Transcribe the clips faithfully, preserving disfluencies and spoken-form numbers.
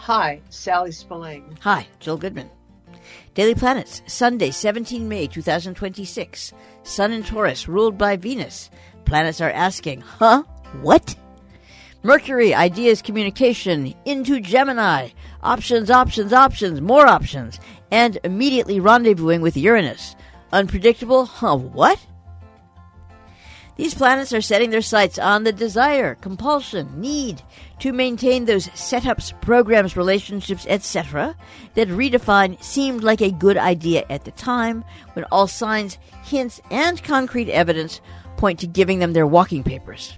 Hi, Sally Spillane. Hi, Jill Goodman. Daily Planets, Sunday, seventeenth of May, twenty twenty-six. Sun in Taurus, ruled by Venus. Planets are asking, huh? What? Mercury, ideas, communication, into Gemini. Options, options, options, more options. And immediately rendezvousing with Uranus. Unpredictable, huh? What? These planets are setting their sights on the desire, compulsion, need to maintain those setups, programs, relationships, et cetera that Redefine seemed like a good idea at the time when all signs, hints, and concrete evidence point to giving them their walking papers.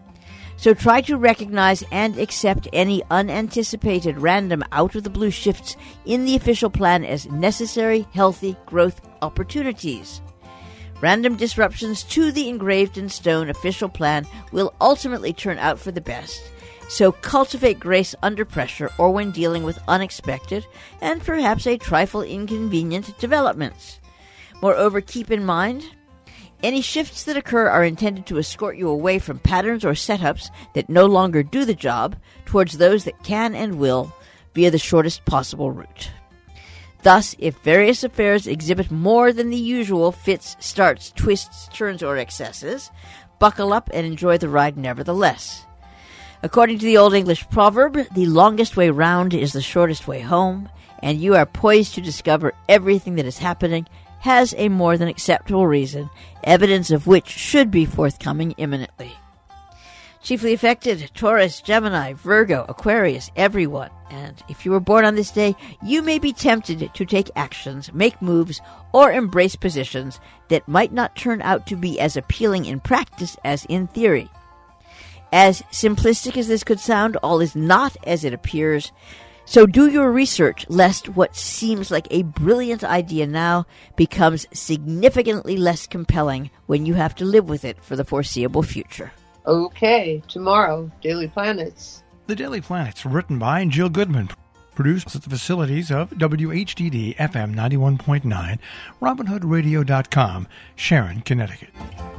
So try to recognize and accept any unanticipated random out-of-the-blue shifts in the official plan as necessary, healthy growth opportunities. Random disruptions to the engraved-in-stone official plan will ultimately turn out for the best, so cultivate grace under pressure or when dealing with unexpected and perhaps a trifle inconvenient developments. Moreover, keep in mind, any shifts that occur are intended to escort you away from patterns or setups that no longer do the job towards those that can and will via the shortest possible route. Thus, if various affairs exhibit more than the usual fits, starts, twists, turns, or excesses, buckle up and enjoy the ride nevertheless. According to the Old English proverb, the longest way round is the shortest way home, and you are poised to discover everything that is happening has a more than acceptable reason, evidence of which should be forthcoming imminently. Chiefly affected, Taurus, Gemini, Virgo, Aquarius, everyone. And if you were born on this day, you may be tempted to take actions, make moves, or embrace positions that might not turn out to be as appealing in practice as in theory. As simplistic as this could sound, all is not as it appears. So do your research, lest what seems like a brilliant idea now becomes significantly less compelling when you have to live with it for the foreseeable future. Okay, tomorrow, Daily Planets. The Daily Planets, written by Jill Goodman, produced at the facilities of W H D D F M ninety-one point nine, Robin Hood Radio dot com, Sharon, Connecticut.